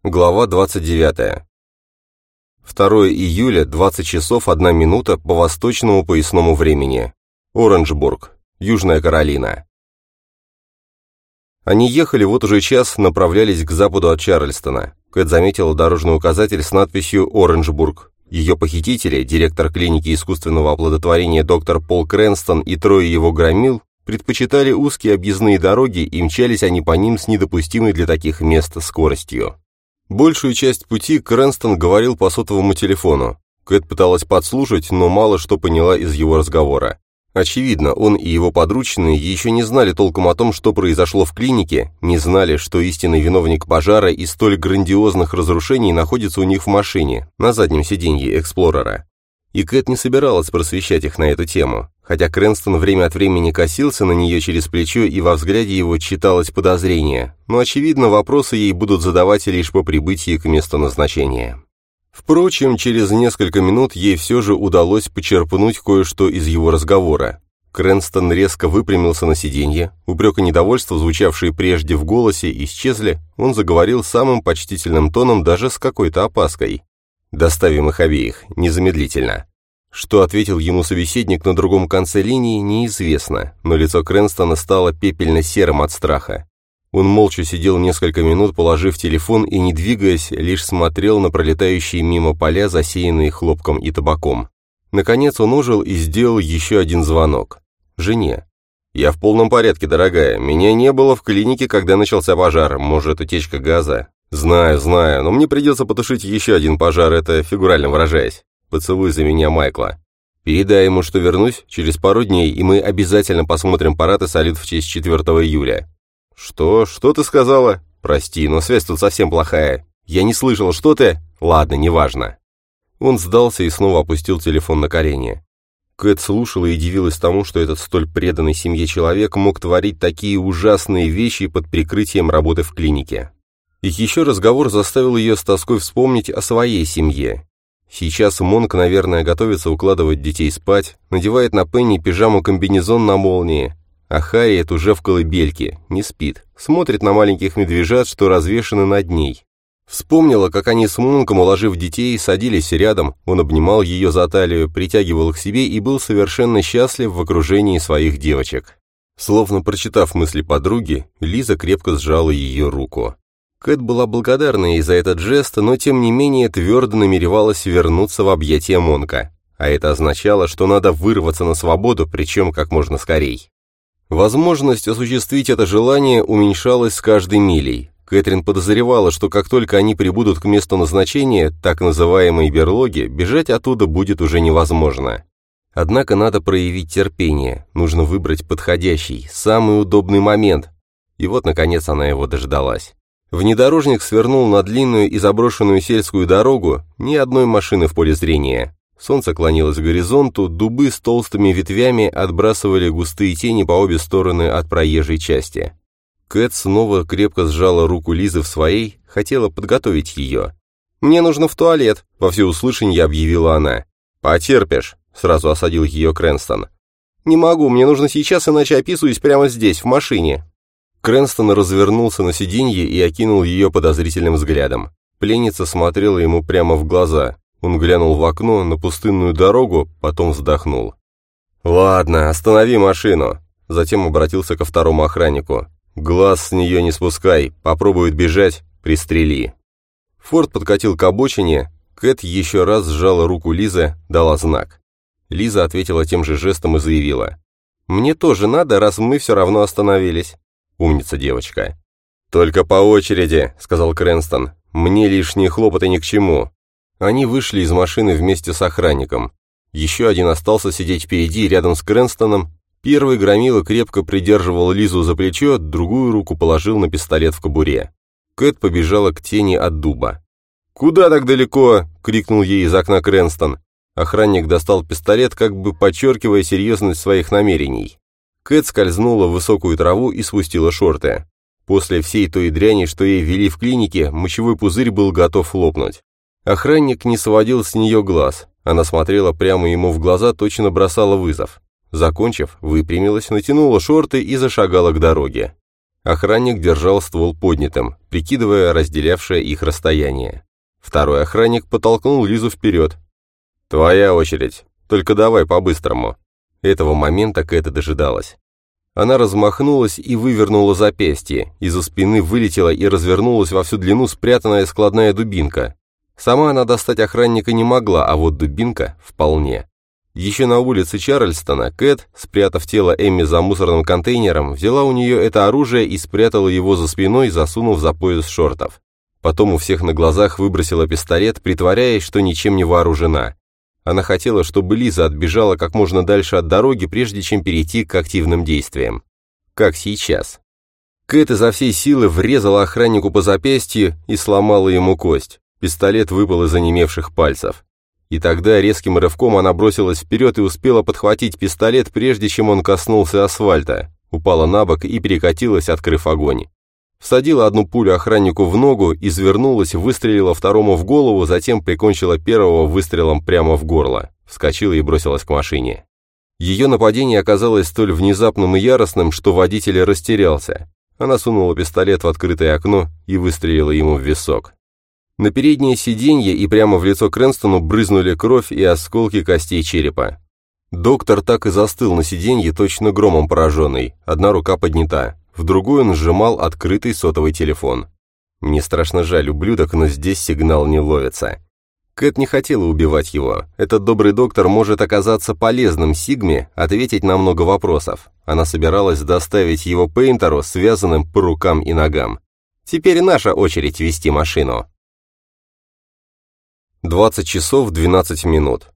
Глава 29. 2 июля, 20 часов 1 минута по восточному поясному времени. Оранжбург, Южная Каролина. Они ехали вот уже час, направлялись к западу от Чарльстона. Кэт заметила дорожный указатель с надписью «Оранжбург». Ее похитители, директор клиники искусственного оплодотворения доктор Пол Крэнстон и 3 его громил, предпочитали узкие объездные дороги, и мчались они по ним с недопустимой для таких мест скоростью. Большую часть пути Крэнстон говорил по сотовому телефону. Кэт пыталась подслушать, но мало что поняла из его разговора. Очевидно, он и его подручные еще не знали толком о том, что произошло в клинике, не знали, что истинный виновник пожара и столь грандиозных разрушений находится у них в машине, на заднем сиденье Эксплорера. И Кэт не собиралась просвещать их на эту тему, хотя Крэнстон время от времени косился на нее через плечо, и во взгляде его читалось подозрение, но, очевидно, вопросы ей будут задавать лишь по прибытии к месту назначения. Впрочем, через несколько минут ей все же удалось почерпнуть кое-что из его разговора. Крэнстон резко выпрямился на сиденье, упрек и недовольство, звучавшие прежде в голосе, исчезли, он заговорил самым почтительным тоном, даже с какой-то опаской. «Доставим их обеих, незамедлительно». Что ответил ему собеседник на другом конце линии, неизвестно, но лицо Крэнстона стало пепельно-серым от страха. Он молча сидел несколько минут, положив телефон и, не двигаясь, лишь смотрел на пролетающие мимо поля, засеянные хлопком и табаком. Наконец он ожил и сделал еще один звонок. Жене. «Я в полном порядке, дорогая. Меня не было в клинике, когда начался пожар. Может, утечка газа?» «Знаю, но мне придется потушить еще один пожар, это фигурально выражаясь. Поцелуй за меня Майкла. Передай ему, что вернусь через пару дней, и мы обязательно посмотрим парад и салют в честь 4 июля». «Что? Что ты сказала?» «Прости, но связь тут совсем плохая. Я не слышал, что ты...» «Ладно, неважно». Он сдался и снова опустил телефон на колени. Кэт слушала и дивилась тому, что этот столь преданный семье человек мог творить такие ужасные вещи под прикрытием работы в клинике. Их еще разговор заставил ее с тоской вспомнить о своей семье. Сейчас Монк, наверное, готовится укладывать детей спать, надевает на Пенни пижаму-комбинезон на молнии, а Харриет уже в колыбельке, не спит, смотрит на маленьких медвежат, что развешаны над ней. Вспомнила, как они с Монком, уложив детей, садились рядом, он обнимал ее за талию, притягивал к себе и был совершенно счастлив в окружении своих девочек. Словно прочитав мысли подруги, Лиза крепко сжала ее руку. Кэт была благодарна ей за этот жест, но тем не менее твердо намеревалась вернуться в объятия Монка. А это означало, что надо вырваться на свободу, причем как можно скорей. Возможность осуществить это желание уменьшалась с каждой милей. Кэтрин подозревала, что как только они прибудут к месту назначения, так называемой берлоге, бежать оттуда будет уже невозможно. Однако надо проявить терпение, нужно выбрать подходящий, самый удобный момент. И вот, наконец, она его дождалась. Внедорожник свернул на длинную и заброшенную сельскую дорогу, ни одной машины в поле зрения. Солнце клонилось к горизонту, дубы с толстыми ветвями отбрасывали густые тени по обе стороны от проезжей части. Кэт снова крепко сжала руку Лизы в своей, хотела подготовить ее. «Мне нужно в туалет», — во всеуслышание объявила она. «Потерпишь», — сразу осадил ее Крэнстон. «Не могу, мне нужно сейчас, иначе описываюсь прямо здесь, в машине». Крэнстон развернулся на сиденье и окинул ее подозрительным взглядом. Пленница смотрела ему прямо в глаза. Он глянул в окно на пустынную дорогу, потом вздохнул. «Ладно, останови машину». Затем обратился ко второму охраннику. «Глаз с нее не спускай, попробует бежать, пристрели». Форд подкатил к обочине, Кэт еще раз сжала руку Лизы, дала знак. Лиза ответила тем же жестом и заявила. «Мне тоже надо, раз мы все равно остановились». «Умница, девочка». «Только по очереди», — сказал Крэнстон. «Мне лишние хлопоты ни к чему». Они вышли из машины вместе с охранником. Еще один остался сидеть впереди, рядом с Крэнстоном. Первый громила крепко придерживал Лизу за плечо, другую руку положил на пистолет в кобуре. Кэт побежала к тени от дуба. «Куда так далеко?» — крикнул ей из окна Крэнстон. Охранник достал пистолет, как бы подчеркивая серьезность своих намерений. Кэт скользнула в высокую траву и спустила шорты. После всей той дряни, что ей ввели в клинике, мочевой пузырь был готов лопнуть. Охранник не сводил с нее глаз. Она смотрела прямо ему в глаза, точно бросала вызов. Закончив, выпрямилась, натянула шорты и зашагала к дороге. Охранник держал ствол поднятым, прикидывая разделявшее их расстояние. Второй охранник подтолкнул Лизу вперед. «Твоя очередь, только давай по-быстрому». Этого момента Кэт и дожидалась. Она размахнулась и вывернула запястье, из-за спины вылетела и развернулась во всю длину спрятанная складная дубинка. Сама она достать охранника не могла, а вот дубинка вполне. Еще на улице Чарльстона Кэт, спрятав тело Эмми за мусорным контейнером, взяла у нее это оружие и спрятала его за спиной, засунув за пояс шортов. Потом у всех на глазах выбросила пистолет, притворяясь, что ничем не вооружена. Она хотела, чтобы Лиза отбежала как можно дальше от дороги, прежде чем перейти к активным действиям. Как сейчас. Кэт изо всей силы врезала охраннику по запястью и сломала ему кость. Пистолет выпал из онемевших пальцев. И тогда резким рывком она бросилась вперед и успела подхватить пистолет, прежде чем он коснулся асфальта, упала на бок и перекатилась, открыв огонь. Всадила одну пулю охраннику в ногу, извернулась, выстрелила второму в голову, затем прикончила первого выстрелом прямо в горло, вскочила и бросилась к машине. Ее нападение оказалось столь внезапным и яростным, что водитель растерялся. Она сунула пистолет в открытое окно и выстрелила ему в висок. На переднее сиденье и прямо в лицо Крэнстону брызнули кровь и осколки костей черепа. Доктор так и застыл на сиденье, точно громом пораженный, одна рука поднята, в другую он сжимал открытый сотовый телефон. Мне страшно жаль ублюдок, но здесь сигнал не ловится. Кэт не хотела убивать его. Этот добрый доктор может оказаться полезным Сигме, ответить на много вопросов. Она собиралась доставить его Пейнтеру, связанным по рукам и ногам. Теперь наша очередь вести машину. 20 часов 12 минут.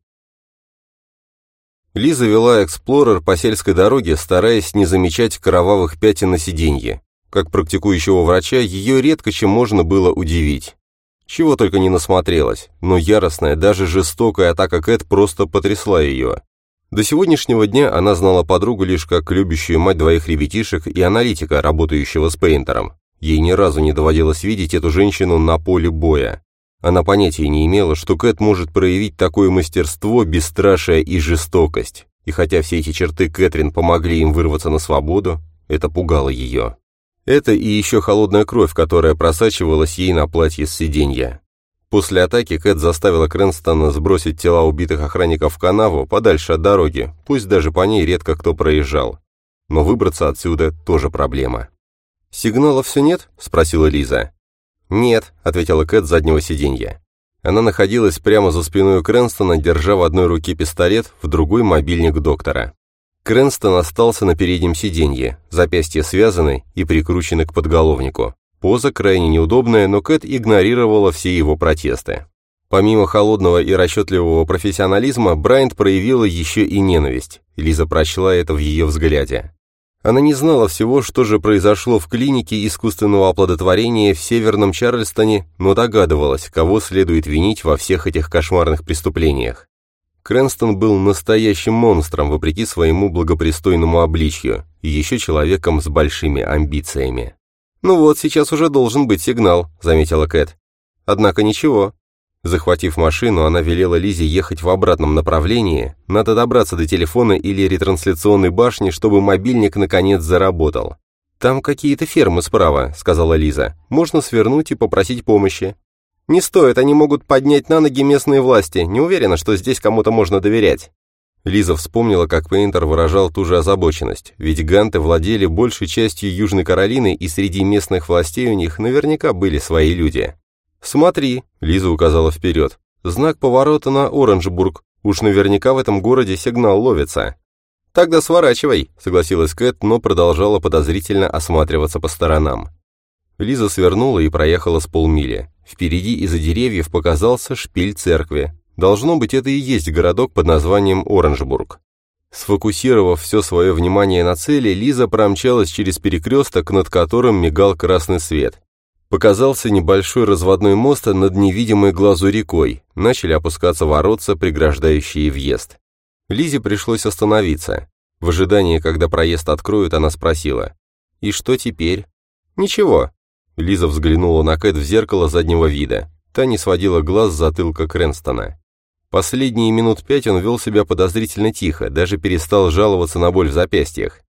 Лиза вела Эксплорер по сельской дороге, стараясь не замечать кровавых пятен на сиденье. Как практикующего врача, ее редко чем можно было удивить. Чего только не насмотрелась, но яростная, даже жестокая атака Кэт просто потрясла ее. До сегодняшнего дня она знала подругу лишь как любящую мать двоих ребятишек и аналитика, работающего с Пейнтером. Ей ни разу не доводилось видеть эту женщину на поле боя. Она понятия не имела, что Кэт может проявить такое мастерство, бесстрашие и жестокость. И хотя все эти черты Кэтрин помогли им вырваться на свободу, это пугало ее. Это и еще холодная кровь, которая просачивалась ей на платье с сиденья. После атаки Кэт заставила Крэнстона сбросить тела убитых охранников в канаву подальше от дороги, пусть даже по ней редко кто проезжал. Но выбраться отсюда тоже проблема. «Сигнала все нет?» – спросила Лиза. «Нет», — ответила Кэт с заднего сиденья. Она находилась прямо за спиной Крэнстона, держа в одной руке пистолет, в другой мобильник доктора. Крэнстон остался на переднем сиденье, запястья связаны и прикручены к подголовнику. Поза крайне неудобная, но Кэт игнорировала все его протесты. Помимо холодного и расчетливого профессионализма, Брайант проявила еще и ненависть. Лиза прочла это в ее взгляде. Она не знала всего, что же произошло в клинике искусственного оплодотворения в Северном Чарльстоне, но догадывалась, кого следует винить во всех этих кошмарных преступлениях. Крэнстон был настоящим монстром, вопреки своему благопристойному обличью, и еще человеком с большими амбициями. «Ну вот, сейчас уже должен быть сигнал», — заметила Кэт. «Однако ничего». Захватив машину, она велела Лизе ехать в обратном направлении. Надо добраться до телефона или ретрансляционной башни, чтобы мобильник наконец заработал. «Там какие-то фермы справа», — сказала Лиза. «Можно свернуть и попросить помощи». «Не стоит, они могут поднять на ноги местные власти. Не уверена, что здесь кому-то можно доверять». Лиза вспомнила, как Пейнтер выражал ту же озабоченность, ведь ганты владели большей частью Южной Каролины, и среди местных властей у них наверняка были свои люди. «Смотри», — Лиза указала вперед, — «знак поворота на Оранжбург. Уж наверняка в этом городе сигнал ловится». «Тогда сворачивай», — согласилась Кэт, но продолжала подозрительно осматриваться по сторонам. Лиза свернула и проехала с полмили. Впереди из-за деревьев показался шпиль церкви. Должно быть, это и есть городок под названием Оранжбург. Сфокусировав все свое внимание на цели, Лиза промчалась через перекресток, над которым мигал красный свет. Показался небольшой разводной мост над невидимой глазу рекой. Начали опускаться воротца, преграждающие въезд. Лизе пришлось остановиться. В ожидании, когда проезд откроют, она спросила: «И что теперь?» «Ничего». Лиза взглянула на Кэт в зеркало заднего вида. Та не сводила глаз с затылка Крэнстона. Последние минут 5 он вел себя подозрительно тихо, даже перестал жаловаться на боль в запястьях.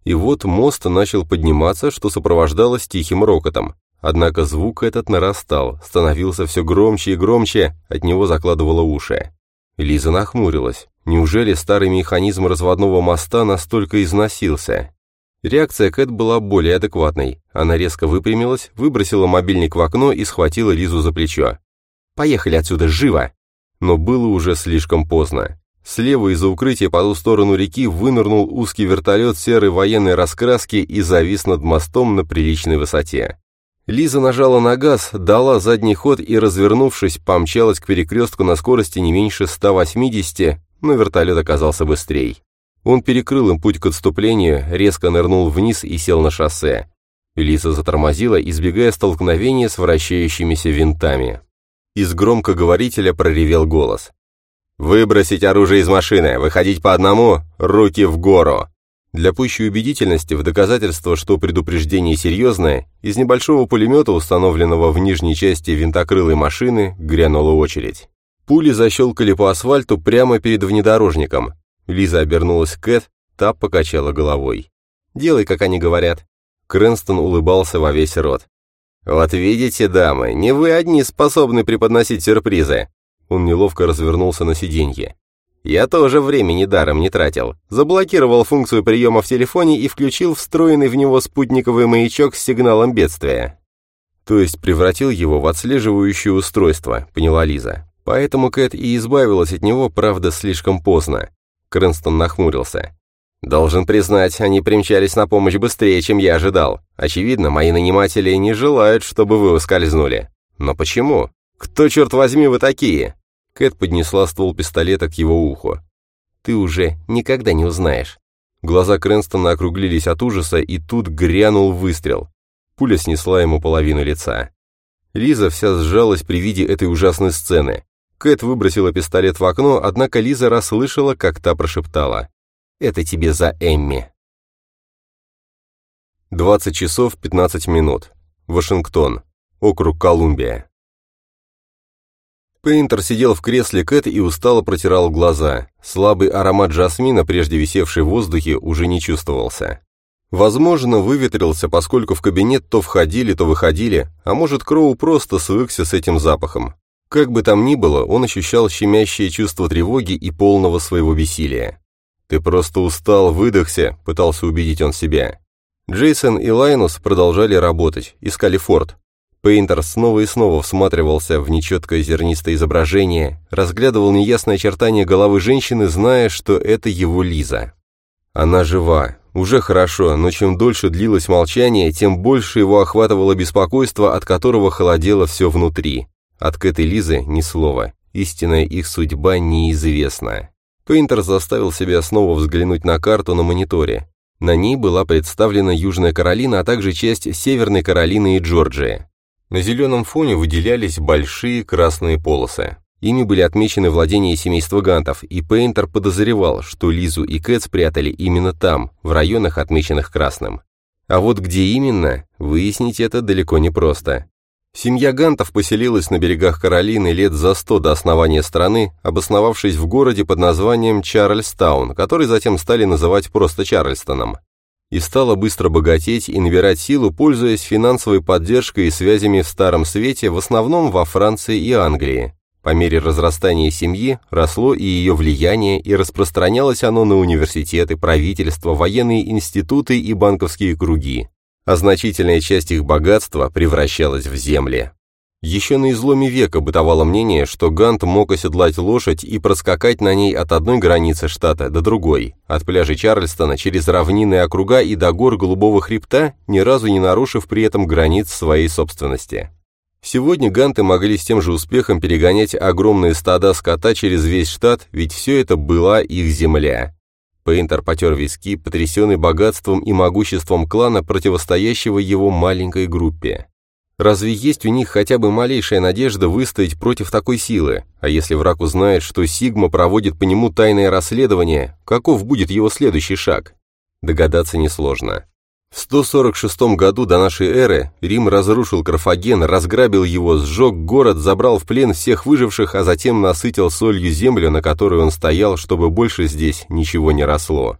И вот мост начал подниматься, что сопровождалось тихим рокотом. Однако звук этот нарастал, становился все громче и громче, от него закладывало уши. Лиза нахмурилась. Неужели старый механизм разводного моста настолько износился? Реакция Кэт была более адекватной. Она резко выпрямилась, выбросила мобильник в окно и схватила Лизу за плечо. «Поехали отсюда, живо!» Но было уже слишком поздно. Слева из-за укрытия по ту сторону реки вынырнул узкий вертолет серой военной раскраски и завис над мостом на приличной высоте. Лиза нажала на газ, дала задний ход и, развернувшись, помчалась к перекрестку на скорости не меньше 180, но вертолет оказался быстрей. Он перекрыл им путь к отступлению, резко нырнул вниз и сел на шоссе. Лиза затормозила, избегая столкновения с вращающимися винтами. Из громкоговорителя проревел голос. «Выбросить оружие из машины, выходить по одному, руки в гору!» Для пущей убедительности, в доказательство, что предупреждение серьезное, из небольшого пулемета, установленного в нижней части винтокрылой машины, грянула очередь. Пули защелкали по асфальту прямо перед внедорожником. Лиза обернулась к Кэт, та покачала головой. «Делай, как они говорят». Крэнстон улыбался во весь рот. «Вот видите, дамы, не вы одни способны преподносить сюрпризы». Он неловко развернулся на сиденье. «Я тоже времени даром не тратил. Заблокировал функцию приема в телефоне и включил встроенный в него спутниковый маячок с сигналом бедствия». «То есть превратил его в отслеживающее устройство», — поняла Лиза. «Поэтому Кэт и избавилась от него, правда, слишком поздно». Крэнстон нахмурился. «Должен признать, они примчались на помощь быстрее, чем я ожидал. Очевидно, мои наниматели не желают, чтобы вы ускользнули. Но почему? Кто, черт возьми, вы такие?» Кэт поднесла ствол пистолета к его уху. «Ты уже никогда не узнаешь». Глаза Крэнстона округлились от ужаса, и тут грянул выстрел. Пуля снесла ему половину лица. Лиза вся сжалась при виде этой ужасной сцены. Кэт выбросила пистолет в окно, однако Лиза расслышала, как та прошептала. «Это тебе за Эмми». 20 часов 15 минут. Вашингтон. Округ Колумбия. Пейнтер сидел в кресле Кэт и устало протирал глаза. Слабый аромат жасмина, прежде висевший в воздухе, уже не чувствовался. Возможно, выветрился, поскольку в кабинет то входили, то выходили, а может, Кроу просто свыкся с этим запахом. Как бы там ни было, он ощущал щемящее чувство тревоги и полного своего бессилия. «Ты просто устал, выдохся», — пытался убедить он себя. Джейсон и Лайнус продолжали работать, искали форт. Пейнтер снова и снова всматривался в нечеткое зернистое изображение, разглядывал неясные очертания головы женщины, зная, что это его Лиза. Она жива. Уже хорошо, но чем дольше длилось молчание, тем больше его охватывало беспокойство, от которого холодело все внутри. От Кэт и Лизы ни слова. Истинная их судьба неизвестна. Пейнтер заставил себя снова взглянуть на карту на мониторе. На ней была представлена Южная Каролина, а также часть Северной Каролины и Джорджии. На зеленом фоне выделялись большие красные полосы. Ими были отмечены владения семейства Гантов, и Пейнтер подозревал, что Лизу и Кэт спрятали именно там, в районах, отмеченных красным. А вот где именно, выяснить это далеко не просто. Семья Гантов поселилась на берегах Каролины лет за 100 до основания страны, обосновавшись в городе под названием Чарльстаун, который затем стали называть просто Чарльстоном. И стала быстро богатеть и набирать силу, пользуясь финансовой поддержкой и связями в Старом Свете, в основном во Франции и Англии. По мере разрастания семьи росло и ее влияние, и распространялось оно на университеты, правительства, военные институты и банковские круги. А значительная часть их богатства превращалась в земли. Еще на изломе века бытовало мнение, что Гант мог оседлать лошадь и проскакать на ней от одной границы штата до другой, от пляжей Чарльстона через равнинные округа и до гор Голубого хребта, ни разу не нарушив при этом границ своей собственности. Сегодня ганты могли с тем же успехом перегонять огромные стада скота через весь штат, ведь все это была их земля. Пейнтер потер виски, потрясенный богатством и могуществом клана, противостоящего его маленькой группе. Разве есть у них хотя бы малейшая надежда выстоять против такой силы? А если враг узнает, что Сигма проводит по нему тайное расследование, каков будет его следующий шаг? Догадаться несложно. В 146 году до нашей эры Рим разрушил Карфаген, разграбил его, сжег город, забрал в плен всех выживших, а затем насытил солью землю, на которой он стоял, чтобы больше здесь ничего не росло.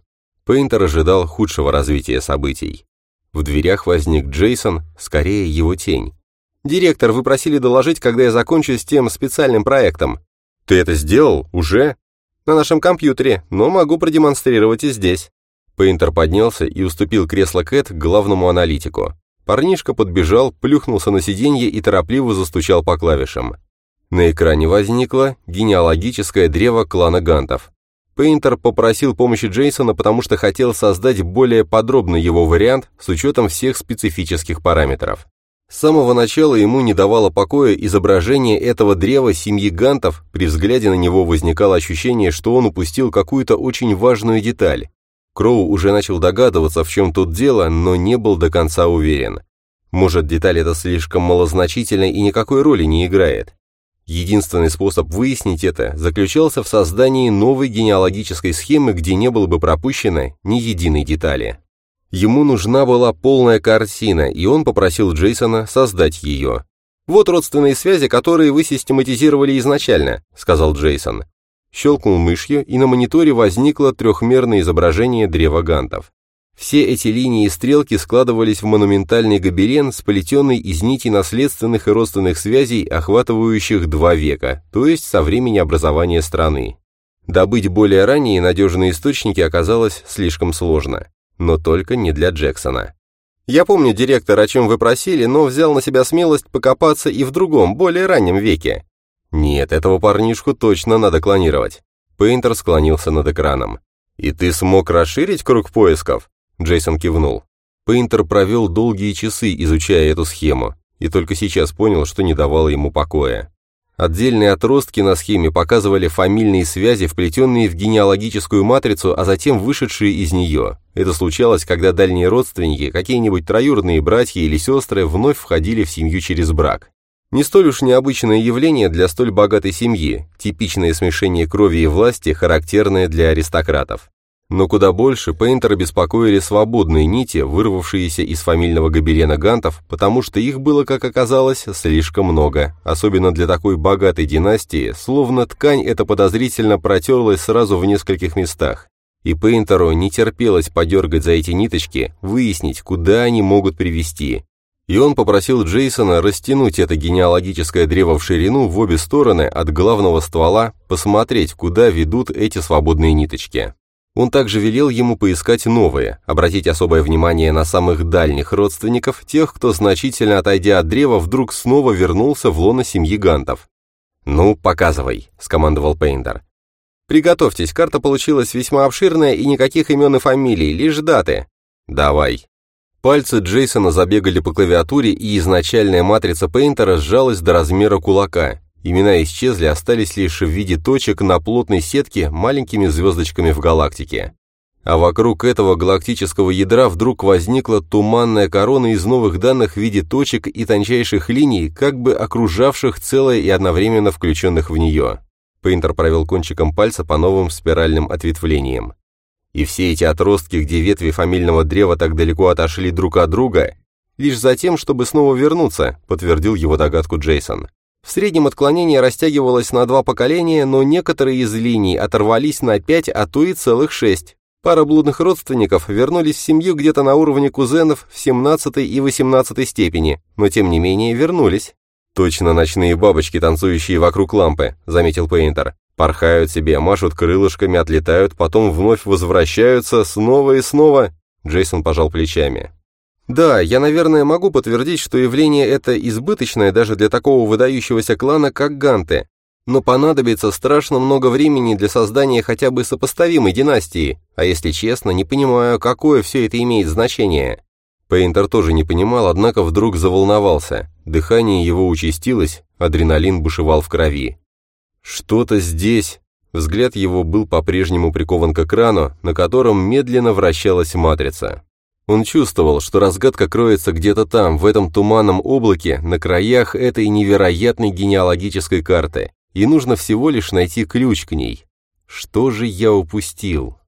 Пейнтер ожидал худшего развития событий. В дверях возник Джейсон, скорее его тень. «Директор, вы просили доложить, когда я закончу с тем специальным проектом». «Ты это сделал? Уже?» «На нашем компьютере, но могу продемонстрировать и здесь». Пейнтер поднялся и уступил кресло Кэт к главному аналитику. Парнишка подбежал, плюхнулся на сиденье и торопливо застучал по клавишам. На экране возникло генеалогическое древо клана Гантов. Пейнтер попросил помощи Джейсона, потому что хотел создать более подробный его вариант с учетом всех специфических параметров. С самого начала ему не давало покоя изображение этого древа семьи Гантов, при взгляде на него возникало ощущение, что он упустил какую-то очень важную деталь. Кроу уже начал догадываться, в чем тут дело, но не был до конца уверен. Может, деталь эта слишком малозначительна и никакой роли не играет. Единственный способ выяснить это заключался в создании новой генеалогической схемы, где не было бы пропущено ни единой детали. Ему нужна была полная картина, и он попросил Джейсона создать ее. «Вот родственные связи, которые вы систематизировали изначально», — сказал Джейсон. Щелкнул мышью, и на мониторе возникло трехмерное изображение древа Гантов. Все эти линии и стрелки складывались в монументальный гобелен, сплетенный из нитей наследственных и родственных связей, охватывающих 2 века, то есть со времени образования страны. Добыть более ранние надежные источники оказалось слишком сложно. Но только не для Джексона. «Я помню, директор, о чем вы просили, но взял на себя смелость покопаться и в другом, более раннем веке». «Нет, этого парнишку точно надо клонировать». Пейнтер склонился над экраном. «И ты смог расширить круг поисков?» Джейсон кивнул. Пейнтер провел долгие часы, изучая эту схему, и только сейчас понял, что не давало ему покоя. Отдельные отростки на схеме показывали фамильные связи, вплетенные в генеалогическую матрицу, а затем вышедшие из нее. Это случалось, когда дальние родственники, какие-нибудь троюродные братья или сестры, вновь входили в семью через брак. Не столь уж необычное явление для столь богатой семьи, типичное смешение крови и власти, характерное для аристократов. Но куда больше Пейнтера беспокоили свободные нити, вырвавшиеся из фамильного гобелена Гантов, потому что их было, как оказалось, слишком много, особенно для такой богатой династии, словно ткань эта подозрительно протерлась сразу в нескольких местах. И Пейнтеру не терпелось подергать за эти ниточки, выяснить, куда они могут привести. И он попросил Джейсона растянуть это генеалогическое древо в ширину в обе стороны от главного ствола, посмотреть, куда ведут эти свободные ниточки. Он также велел ему поискать новые, обратить особое внимание на самых дальних родственников, тех, кто, значительно отойдя от древа, вдруг снова вернулся в лоно семьи Гантов. «Ну, показывай», — скомандовал Пейнтер. «Приготовьтесь, карта получилась весьма обширная и никаких имен и фамилий, лишь даты». «Давай». Пальцы Джейсона забегали по клавиатуре, и изначальная матрица Пейнтера сжалась до размера кулака. Имена исчезли, остались лишь в виде точек на плотной сетке маленькими звездочками в галактике. А вокруг этого галактического ядра вдруг возникла туманная корона из новых данных в виде точек и тончайших линий, как бы окружавших целое и одновременно включенных в нее. Пейнтер провел кончиком пальца по новым спиральным ответвлениям. И все эти отростки, где ветви фамильного древа так далеко отошли друг от друга, лишь за тем, чтобы снова вернуться, подтвердил его догадку Джейсон. В среднем отклонение растягивалось на 2 поколения, но некоторые из линий оторвались на 5, а то и целых 6. Пара блудных родственников вернулись в семью где-то на уровне кузенов в 17 и 18 степени, но тем не менее вернулись. «Точно ночные бабочки, танцующие вокруг лампы», — заметил Пейнтер. «Порхают себе, машут крылышками, отлетают, потом вновь возвращаются, снова и снова». Джейсон пожал плечами. «Да, я, наверное, могу подтвердить, что явление это избыточное даже для такого выдающегося клана, как Ганты. Но понадобится страшно много времени для создания хотя бы сопоставимой династии, а если честно, не понимаю, какое все это имеет значение». Пейнтер тоже не понимал, однако вдруг заволновался. Дыхание его участилось, адреналин бушевал в крови. «Что-то здесь...» Взгляд его был по-прежнему прикован к экрану, на котором медленно вращалась матрица. Он чувствовал, что разгадка кроется где-то там, в этом туманном облаке, на краях этой невероятной генеалогической карты, и нужно всего лишь найти ключ к ней. Что же я упустил?